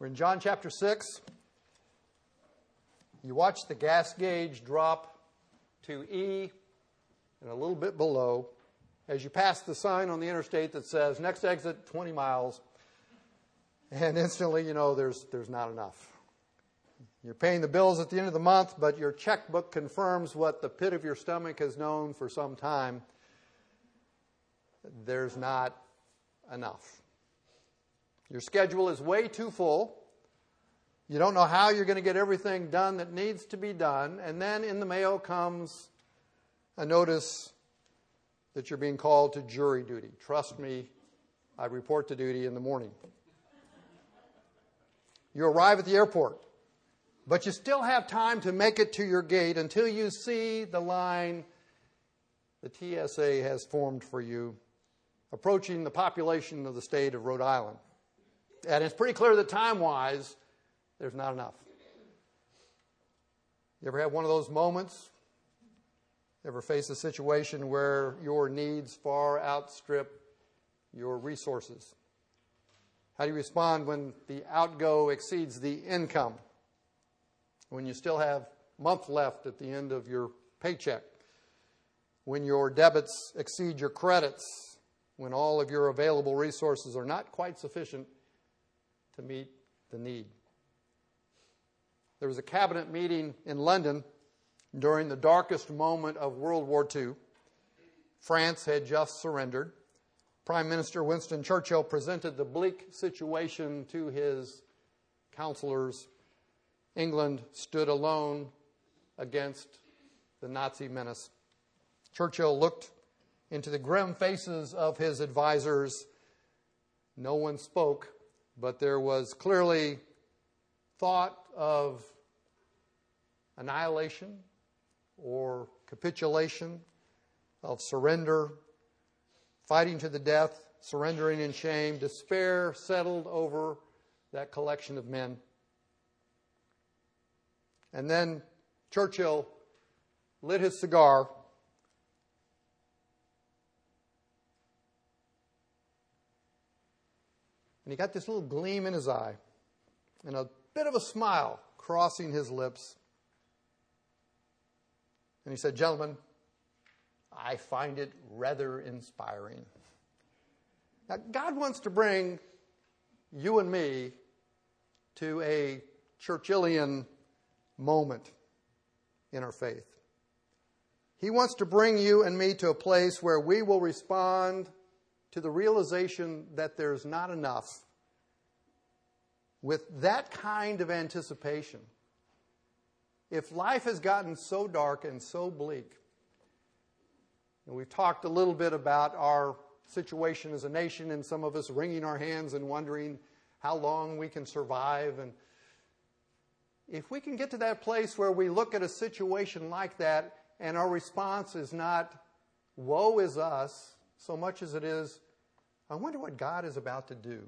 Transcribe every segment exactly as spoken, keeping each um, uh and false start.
We're in John chapter six. You watch the gas gauge drop to E and a little bit below as you pass the sign on the interstate that says, next exit, twenty miles. And instantly, you know, there's there's not enough. You're paying the bills at the end of the month, but your checkbook confirms what the pit of your stomach has known for some time. There's not enough. Your schedule is way too full. You don't know how you're going to get everything done that needs to be done. And then in the mail comes a notice that you're being called to jury duty. Trust me, I report to duty in the morning. You arrive at the airport, but you still have time to make it to your gate until you see the line the T S A has formed for you, approaching the population of the state of Rhode Island. And it's pretty clear that time-wise, there's not enough. You ever have one of those moments? Ever face a situation where your needs far outstrip your resources? How do you respond when the outgo exceeds the income? When you still have a month left at the end of your paycheck? When your debits exceed your credits? When all of your available resources are not quite sufficient to meet the need? There was a cabinet meeting in London during the darkest moment of World War Two. France had just surrendered. Prime Minister Winston Churchill presented the bleak situation to his counselors. England stood alone against the Nazi menace. Churchill looked into the grim faces of his advisors. No one spoke, but there was clearly thought of annihilation or capitulation, of surrender, fighting to the death, surrendering in shame. Despair settled over that collection of men. And then Churchill lit his cigar and he got this little gleam in his eye and a bit of a smile crossing his lips. And he said, "Gentlemen, I find it rather inspiring." Now, God wants to bring you and me to a Churchillian moment in our faith. He wants to bring you and me to a place where we will respond to the realization that there's not enough with that kind of anticipation. If life has gotten so dark and so bleak, and we've talked a little bit about our situation as a nation and some of us wringing our hands and wondering how long we can survive. And if we can get to that place where we look at a situation like that and our response is not, woe is us, so much as it is, I wonder what God is about to do,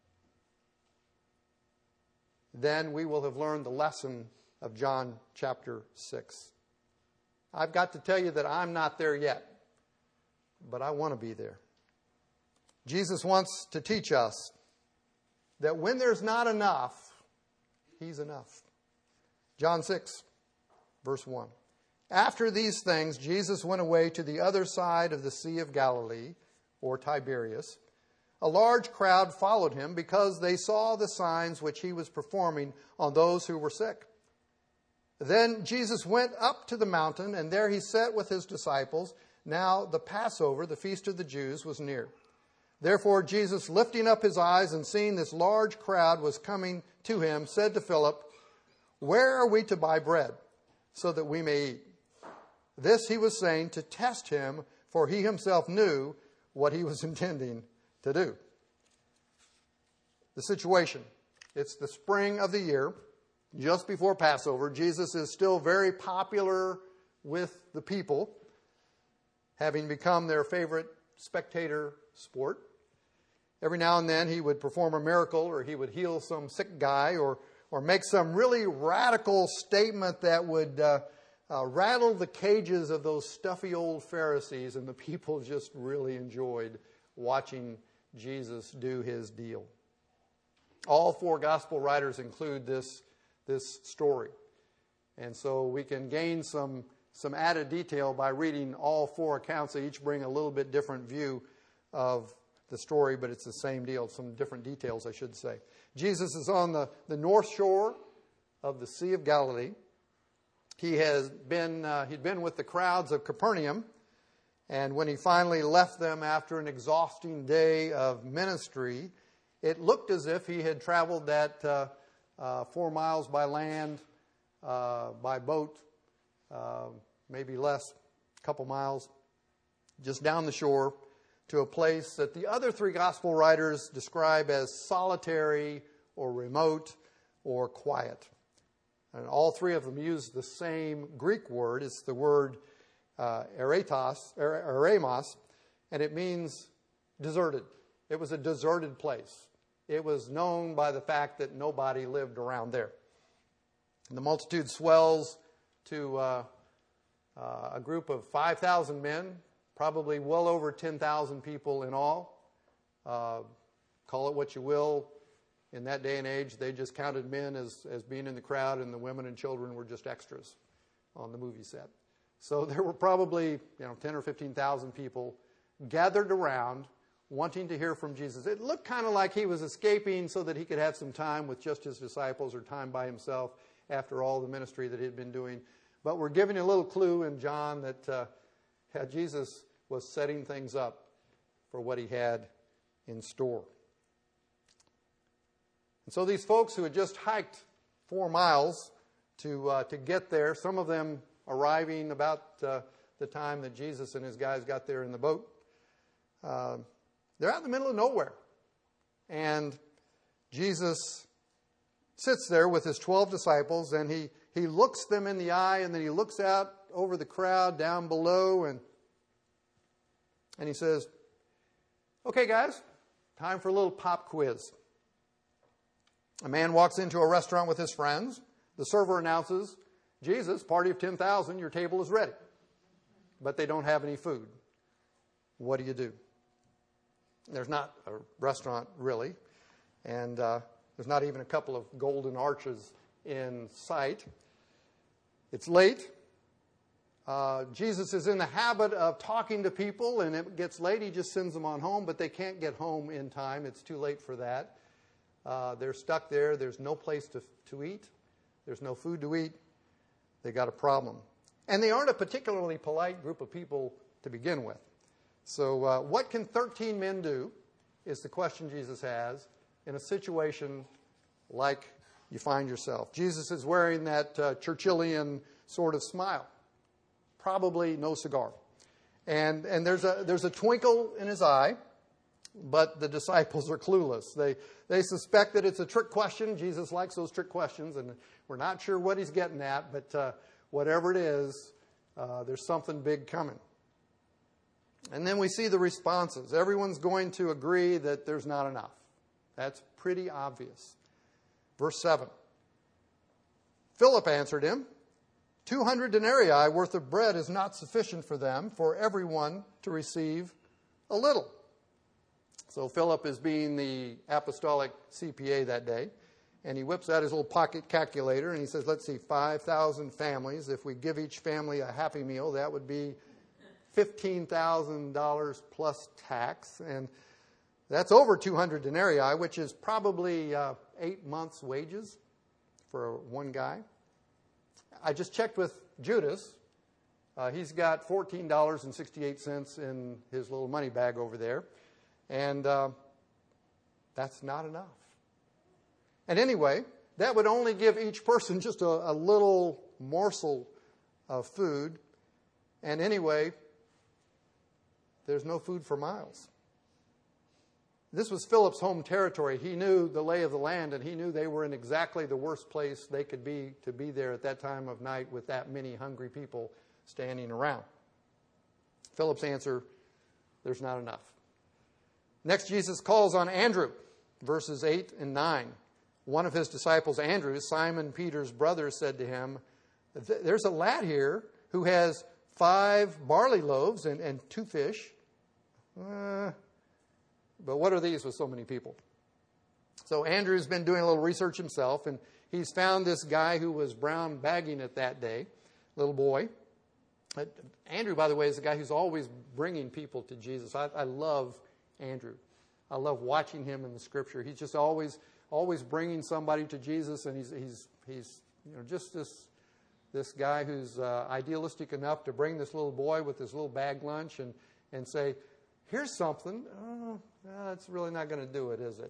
then we will have learned the lesson of John chapter six. I've got to tell you that I'm not there yet, but I want to be there. Jesus wants to teach us that when there's not enough, He's enough. John six, verse one. After these things, Jesus went away to the other side of the Sea of Galilee, or Tiberias. A large crowd followed him because they saw the signs which he was performing on those who were sick. Then Jesus went up to the mountain, and there he sat with his disciples. Now the Passover, the feast of the Jews, was near. Therefore Jesus, lifting up his eyes and seeing this large crowd was coming to him, said to Philip, "Where are we to buy bread, so that we may eat?" This he was saying to test him, for he himself knew what he was intending to do. The situation. It's the spring of the year, just before Passover. Jesus is still very popular with the people, having become their favorite spectator sport. Every now and then he would perform a miracle, or he would heal some sick guy, or or make some really radical statement that would uh, uh, rattle the cages of those stuffy old Pharisees, and the people just really enjoyed watching Jesus do his deal. All four gospel writers include this, this story. And so we can gain some, some added detail by reading all four accounts. They each bring a little bit different view of the story, but it's the same deal, some different details, I should say. Jesus is on the, the north shore of the Sea of Galilee. He has been, uh, he'd been with the crowds of Capernaum, and when he finally left them after an exhausting day of ministry, it looked as if he had traveled that uh, uh, four miles by land, uh, by boat, uh, maybe less, a couple miles, just down the shore to a place that the other three gospel writers describe as solitary or remote or quiet. And all three of them use the same Greek word. It's the word uh, eretos, eremos, and it means deserted. It was a deserted place. It was known by the fact that nobody lived around there. And the multitude swells to uh, uh, a group of five thousand men, probably well over ten thousand people in all. Uh, call it what you will. In that day and age, they just counted men as, as being in the crowd, and the women and children were just extras on the movie set. So there were probably, you know, ten or fifteen thousand people gathered around wanting to hear from Jesus. It looked kind of like he was escaping so that he could have some time with just his disciples or time by himself after all the ministry that he'd been doing. But we're giving a little clue in John that uh, Jesus was setting things up for what he had in store. And so these folks who had just hiked four miles to uh, to get there, some of them arriving about uh, the time that Jesus and his guys got there in the boat, uh, they're out in the middle of nowhere. And Jesus sits there with his twelve disciples, and he, he looks them in the eye, and then he looks out over the crowd down below, and, and he says, "Okay, guys, time for a little pop quiz." A man walks into a restaurant with his friends. The server announces, "Jesus, party of ten thousand, your table is ready." But they don't have any food. What do you do? There's not a restaurant, really. And uh, there's not even a couple of golden arches in sight. It's late. Uh, Jesus is in the habit of talking to people, and it gets late. He just sends them on home, but they can't get home in time. It's too late for that. Uh, they're stuck there. There's no place to, to eat. There's no food to eat. They got a problem. And they aren't a particularly polite group of people to begin with. So uh, what can thirteen men do is the question Jesus has in a situation like you find yourself. Jesus is wearing that uh, Churchillian sort of smile. Probably no cigar. And and there's a there's a twinkle in his eye. But the disciples are clueless. They they suspect that it's a trick question. Jesus likes those trick questions, and we're not sure what he's getting at, but uh, whatever it is, uh, there's something big coming. And then we see the responses. Everyone's going to agree that there's not enough. That's pretty obvious. Verse seven. Philip answered him, two hundred denarii worth of bread is not sufficient for them, for everyone to receive a little. So Philip is being the apostolic C P A that day, and he whips out his little pocket calculator, and he says, let's see, five thousand families. If we give each family a Happy Meal, that would be fifteen thousand dollars plus tax, and that's over two hundred denarii, which is probably uh, eight months' wages for one guy. I just checked with Judas. Uh, he's got fourteen dollars and sixty-eight cents in his little money bag over there. And uh, that's not enough. And anyway, that would only give each person just a, a little morsel of food. And anyway, there's no food for miles. This was Philip's home territory. He knew the lay of the land, and he knew they were in exactly the worst place they could be to be there at that time of night with that many hungry people standing around. Philip's answer, there's not enough. Next, Jesus calls on Andrew, verses eight and nine. One of his disciples, Andrew, Simon Peter's brother, said to him, there's a lad here who has five barley loaves and, and two fish. Uh, but what are these with so many people? So Andrew's been doing a little research himself, and he's found this guy who was brown bagging it that day, little boy. Uh, Andrew, by the way, is a guy who's always bringing people to Jesus. I, I love Andrew. I love watching him in the Scripture. He's just always, always bringing somebody to Jesus, and he's, he's, he's, you know, just this, this guy who's uh, idealistic enough to bring this little boy with this little bag lunch and, and say, "Here's something." Oh, that's really not going to do it, is it?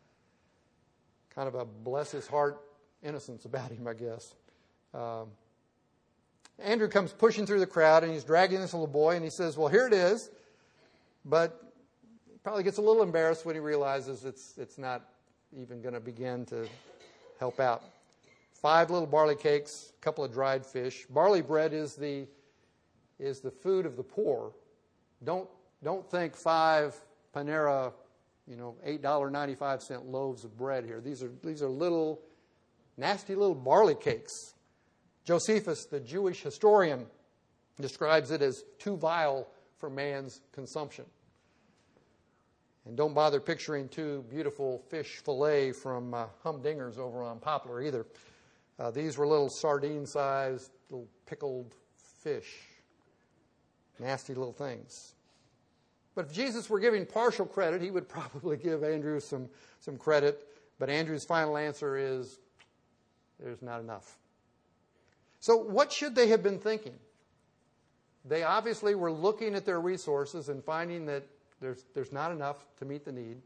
Kind of a bless his heart innocence about him, I guess. Um, Andrew comes pushing through the crowd, and he's dragging this little boy, and he says, "Well, here it is," but he probably gets a little embarrassed when he realizes it's it's not even going to begin to help out. Five little barley cakes, a couple of dried fish. Barley bread is the is the food of the poor. Don't don't think five Panera, you know, eight dollars and ninety-five cents loaves of bread here. These are these are little, nasty little barley cakes. Josephus, the Jewish historian, describes it as too vile for man's consumption. And don't bother picturing two beautiful fish fillet from uh, Humdinger's over on Poplar either. Uh, these were little sardine-sized, little pickled fish. Nasty little things. But if Jesus were giving partial credit, he would probably give Andrew some, some credit. But Andrew's final answer is, there's not enough. So what should they have been thinking? They obviously were looking at their resources and finding that there's, there's not enough to meet the need.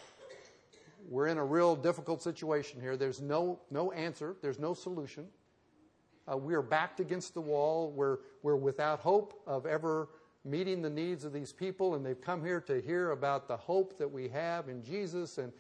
We're in a real difficult situation here. There's no, no answer. There's no solution. Uh, we are backed against the wall. We're, we're without hope of ever meeting the needs of these people, and they've come here to hear about the hope that we have in Jesus, and,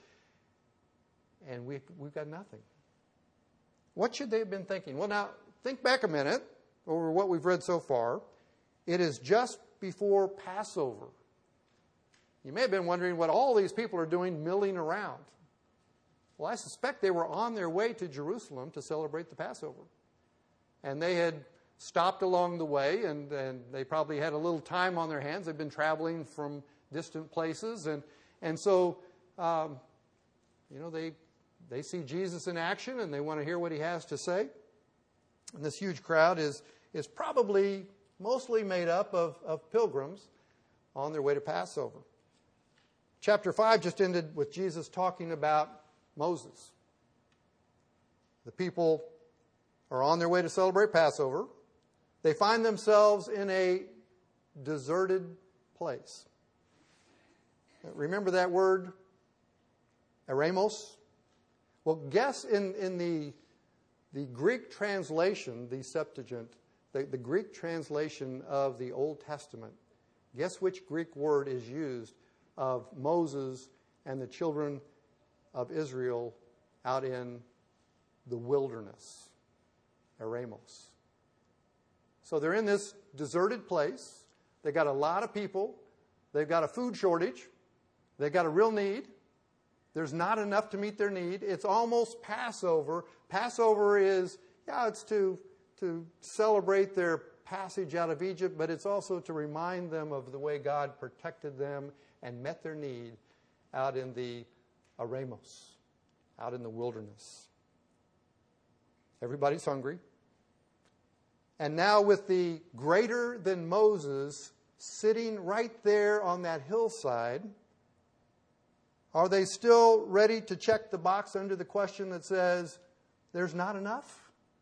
and we, we've got nothing. What should they have been thinking? Well, now, think back a minute over what we've read so far. It is just before Passover. You may have been wondering what all these people are doing milling around. Well, I suspect they were on their way to Jerusalem to celebrate the Passover. And they had stopped along the way, and, and they probably had a little time on their hands. They've been traveling from distant places. And, and so, um, you know, they, they see Jesus in action, and they want to hear what he has to say. And this huge crowd is, is probably mostly made up of, of pilgrims on their way to Passover. Chapter five just ended with Jesus talking about Moses. The people are on their way to celebrate Passover. They find themselves in a deserted place. Remember that word, eremos? Well, guess in, in the, the Greek translation, the Septuagint, the, the Greek translation of the Old Testament, guess which Greek word is used of Moses and the children of Israel out in the wilderness? Eremos. So they're in this deserted place. They've got a lot of people. They've got a food shortage. They've got a real need. There's not enough to meet their need. It's almost Passover. Passover is, yeah, it's to, to celebrate their passage out of Egypt, but it's also to remind them of the way God protected them and met their need out in the eremos, out in the wilderness. Everybody's hungry. And now with the greater than Moses sitting right there on that hillside, are they still ready to check the box under the question that says, there's not enough?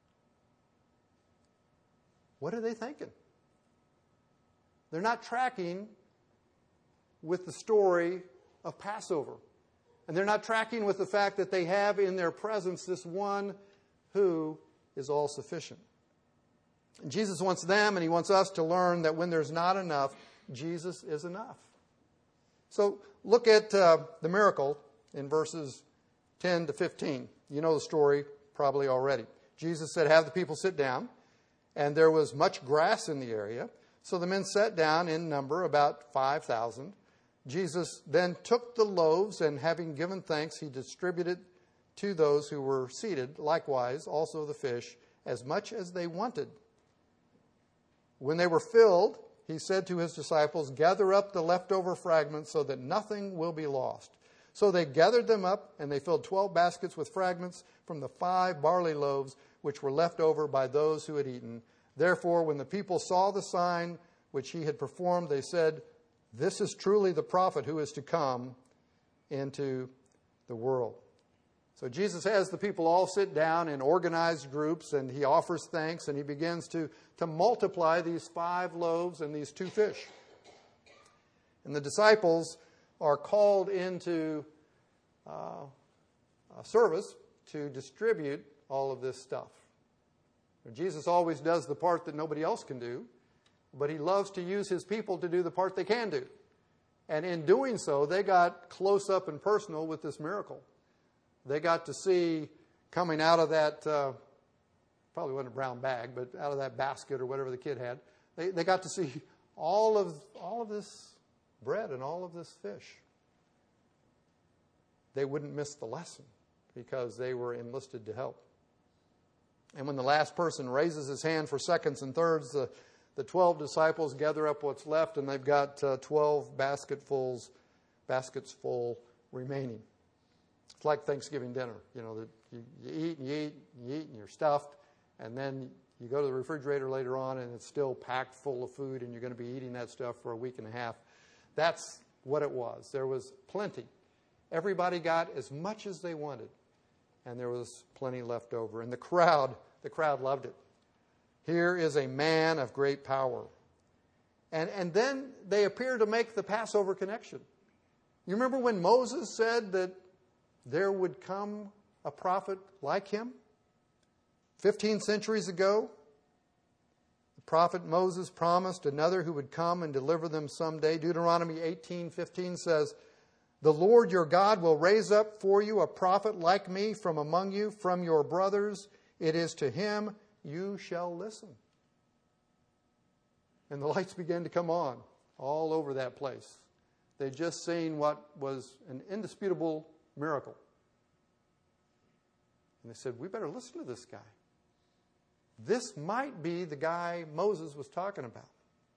What are they thinking? They're not tracking with the story of Passover. And they're not tracking with the fact that they have in their presence this one who is all sufficient. And Jesus wants them and he wants us to learn that when there's not enough, Jesus is enough. So look at uh, the miracle in verses ten to fifteen. You know the story probably already. Jesus said, "Have the people sit down." And there was much grass in the area. So the men sat down in number, about five thousand. Jesus then took the loaves, and having given thanks, he distributed to those who were seated, likewise also the fish, as much as they wanted. When they were filled, he said to his disciples, "Gather up the leftover fragments so that nothing will be lost." So they gathered them up, and they filled twelve baskets with fragments from the five barley loaves which were left over by those who had eaten. Therefore, when the people saw the sign which he had performed, they said, "This is truly the prophet who is to come into the world." So Jesus has the people all sit down in organized groups, and he offers thanks, and he begins to, to multiply these five loaves and these two fish. And the disciples are called into uh, a service to distribute all of this stuff. Jesus always does the part that nobody else can do, but he loves to use his people to do the part they can do. And in doing so, they got close up and personal with this miracle. They got to see coming out of that, uh, probably wasn't a brown bag, but out of that basket or whatever the kid had, they, they got to see all of all of this bread and all of this fish. They wouldn't miss the lesson because they were enlisted to help. And when the last person raises his hand for seconds and thirds, the, the twelve disciples gather up what's left, and they've got uh, twelve basketfuls, baskets full remaining. It's like Thanksgiving dinner, you know, that you, you eat and you eat and you eat and you're stuffed, and then you go to the refrigerator later on and it's still packed full of food, and you're going to be eating that stuff for a week and a half. That's what it was. There was plenty. Everybody got as much as they wanted, and there was plenty left over. And the crowd, the crowd loved it. Here is a man of great power. And, and then they appear to make the Passover connection. You remember when Moses said that there would come a prophet like him? Fifteen centuries ago, the prophet Moses promised another who would come and deliver them someday. Deuteronomy eighteen fifteen says, "The Lord your God will raise up for you a prophet like me from among you, from your brothers. It is to him you shall listen." And the lights began to come on all over that place. They'd just seen what was an indisputable miracle. And they said, we better listen to this guy. This might be the guy Moses was talking about.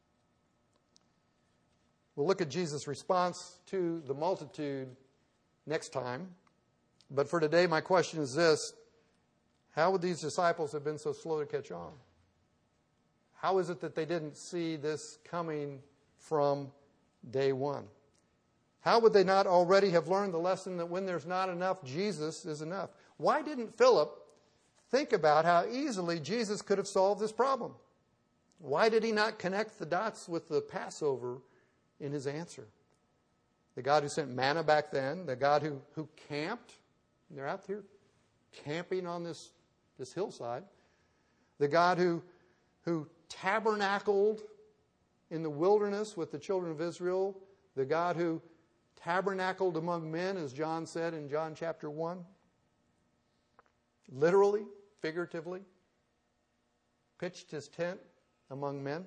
We'll look at Jesus' response to the multitude next time. But for today, my question is this: how would these disciples have been so slow to catch on? How is it that they didn't see this coming from day one? How would they not already have learned the lesson that when there's not enough, Jesus is enough? Why didn't Philip think about how easily Jesus could have solved this problem? Why did he not connect the dots with the Passover in his answer? The God who sent manna back then, the God who, who camped, they're out here camping on this, this hillside, the God who, who tabernacled in the wilderness with the children of Israel, the God who tabernacled among men, as John said in John chapter one, literally, figuratively, pitched his tent among men,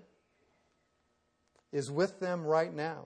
is with them right now.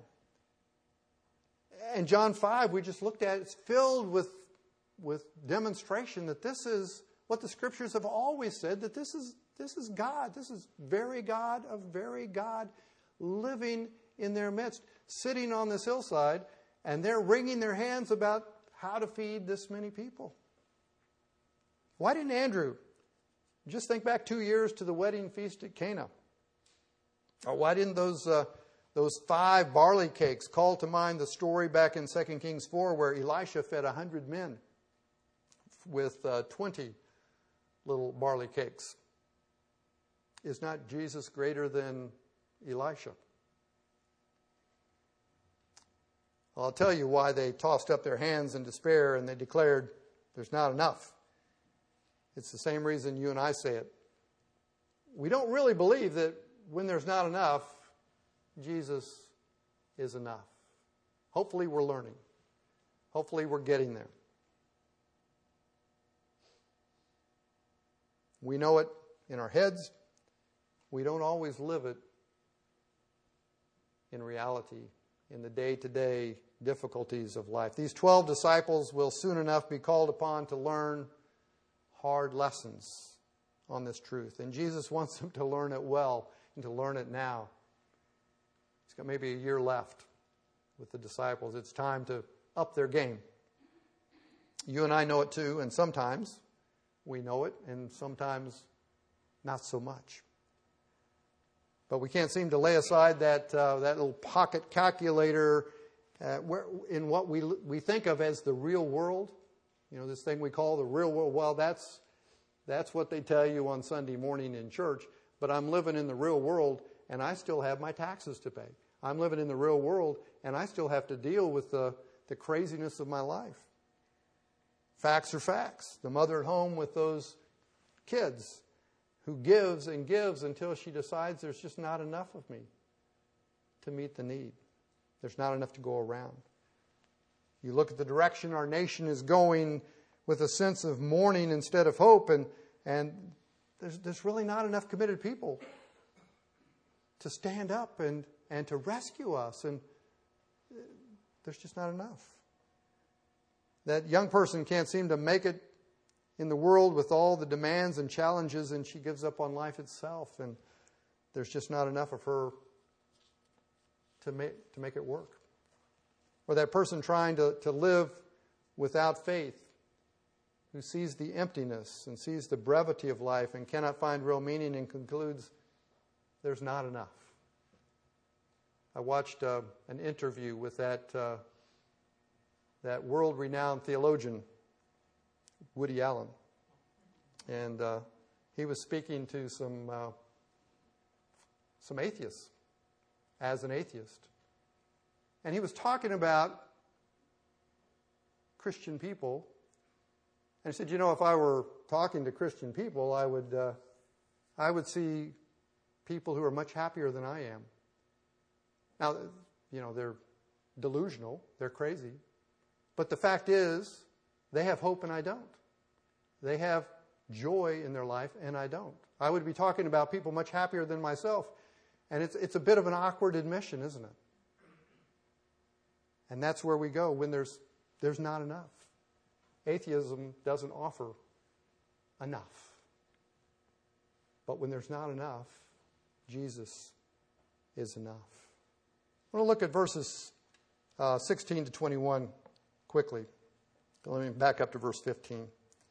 And John five, we just looked at, it's filled with, with demonstration that this is what the Scriptures have always said, that this is, this is God. This is very God of very God living in their midst, sitting on this hillside, and they're wringing their hands about how to feed this many people. Why didn't Andrew just think back two years to the wedding feast at Cana? Or why didn't those uh, those five barley cakes call to mind the story back in Second Kings four where Elisha fed one hundred men with uh, twenty little barley cakes? Is not Jesus greater than Elisha? I'll tell you why they tossed up their hands in despair and they declared, there's not enough. It's the same reason you and I say it. We don't really believe that when there's not enough, Jesus is enough. Hopefully we're learning. Hopefully we're getting there. We know it in our heads. We don't always live it in reality, in the day-to-day difficulties of life. These twelve disciples will soon enough be called upon to learn hard lessons on this truth. And Jesus wants them to learn it well and to learn it now. He's got maybe a year left with the disciples. It's time to up their game You and I know it too, and sometimes we know it, and sometimes not so much. But we can't seem to lay aside that uh, that little pocket calculator uh, where, in what we we think of as the real world. You know, this thing we call the real world. Well, that's that's what they tell you on Sunday morning in church. But I'm living in the real world, and I still have my taxes to pay. I'm living in the real world, and I still have to deal with the, the craziness of my life. Facts are facts. The mother at home with those kids who gives and gives until she decides there's just not enough of me to meet the need. There's not enough to go around. You look at the direction our nation is going with a sense of mourning instead of hope, and, and there's, there's really not enough committed people to stand up and, and to rescue us, and there's just not enough. That young person can't seem to make it in the world with all the demands and challenges, and she gives up on life itself, and there's just not enough of her to make, to make it work. Or that person trying to, to live without faith, who sees the emptiness and sees the brevity of life and cannot find real meaning and concludes there's not enough. I watched uh, an interview with that uh, that world-renowned theologian, Woody Allen. And uh, he was speaking to some uh, some atheists, as an atheist. And he was talking about Christian people. And he said, you know, if I were talking to Christian people, I would uh, I would see people who are much happier than I am. Now, you know, they're delusional, they're crazy. But the fact is, they have hope and I don't. They have joy in their life and I don't. I would be talking about people much happier than myself. And it's it's a bit of an awkward admission, isn't it? And that's where we go when there's there's not enough. Atheism doesn't offer enough. But when there's not enough, Jesus is enough. I want to look at verses uh, sixteen to twenty-one quickly. Let me back up to verse fifteen.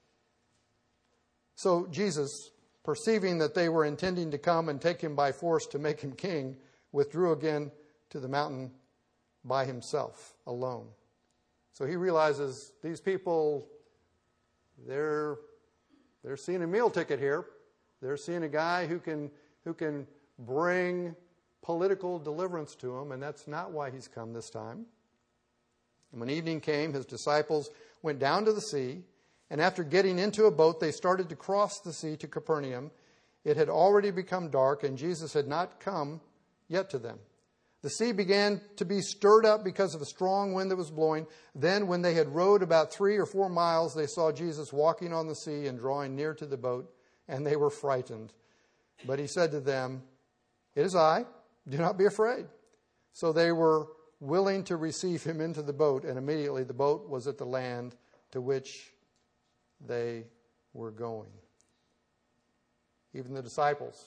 So Jesus, perceiving that they were intending to come and take him by force to make him king, withdrew again to the mountain by himself, alone. So he realizes these people, they're they're seeing a meal ticket here. They're seeing a guy who can who can bring political deliverance to them, and that's not why he's come this time. And when evening came, his disciples went down to the sea, and after getting into a boat, they started to cross the sea to Capernaum. It had already become dark, and Jesus had not come yet to them. The sea began to be stirred up because of a strong wind that was blowing. Then, when they had rowed about three or four miles, they saw Jesus walking on the sea and drawing near to the boat, and they were frightened. But he said to them, "It is I. Do not be afraid." So they were willing to receive him into the boat, and immediately the boat was at the land to which they were going. Even the disciples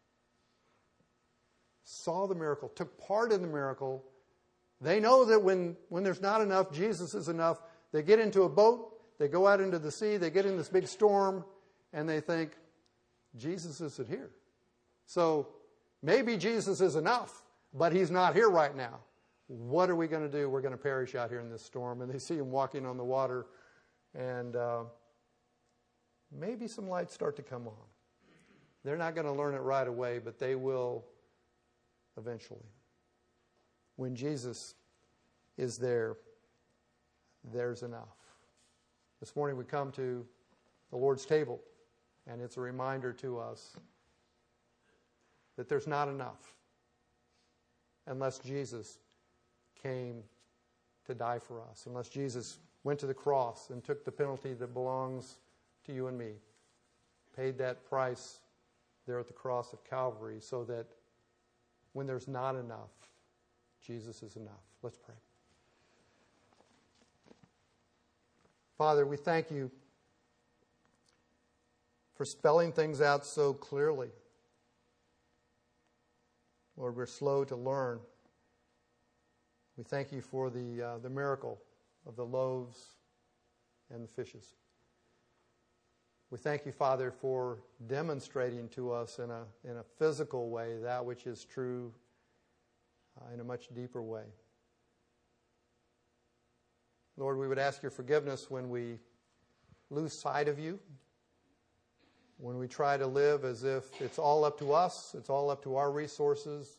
saw the miracle, took part in the miracle. They know that when, when there's not enough, Jesus is enough. They get into a boat, they go out into the sea, they get in this big storm, and they think, Jesus isn't here. So maybe Jesus is enough, but he's not here right now. What are we going to do? We're going to perish out here in this storm. And they see him walking on the water, and uh, maybe some lights start to come on. They're not going to learn it right away, but they will eventually. When Jesus is there, there's enough. This morning we come to the Lord's table, and it's a reminder to us that there's not enough unless Jesus came to die for us, unless Jesus went to the cross and took the penalty that belongs to you and me, paid that price there at the cross of Calvary, so that when there's not enough, Jesus is enough. Let's pray. Father, we thank you for spelling things out so clearly. Lord, we're slow to learn. We thank you for the uh, the miracle of the loaves and the fishes. We thank you, Father, for demonstrating to us in a, in a physical way that which is true uh, in a much deeper way. Lord, we would ask your forgiveness when we lose sight of you, when we try to live as if it's all up to us, it's all up to our resources.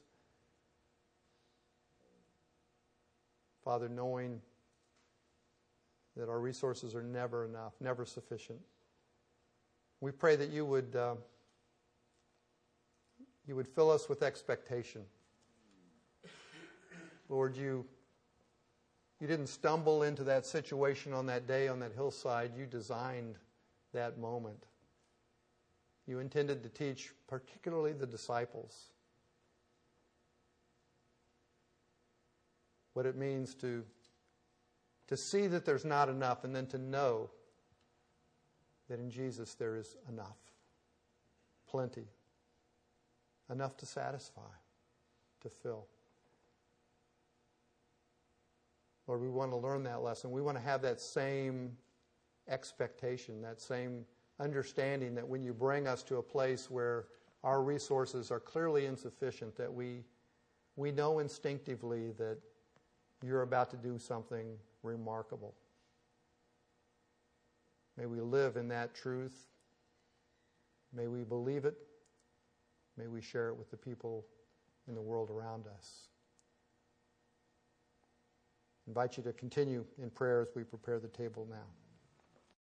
Father, knowing that our resources are never enough, never sufficient. We pray that you would uh, you would fill us with expectation. Lord, you you didn't stumble into that situation on that day on that hillside. You designed that moment. You intended to teach particularly the disciples what it means to, to see that there's not enough, and then to know that in Jesus there is enough, plenty, enough to satisfy, to fill. Lord, we want to learn that lesson. We want to have that same expectation, that same understanding that when you bring us to a place where our resources are clearly insufficient, that we we know instinctively that you're about to do something remarkable. May we live in that truth. May we believe it. May we share it with the people in the world around us. I invite you to continue in prayer as we prepare the table now.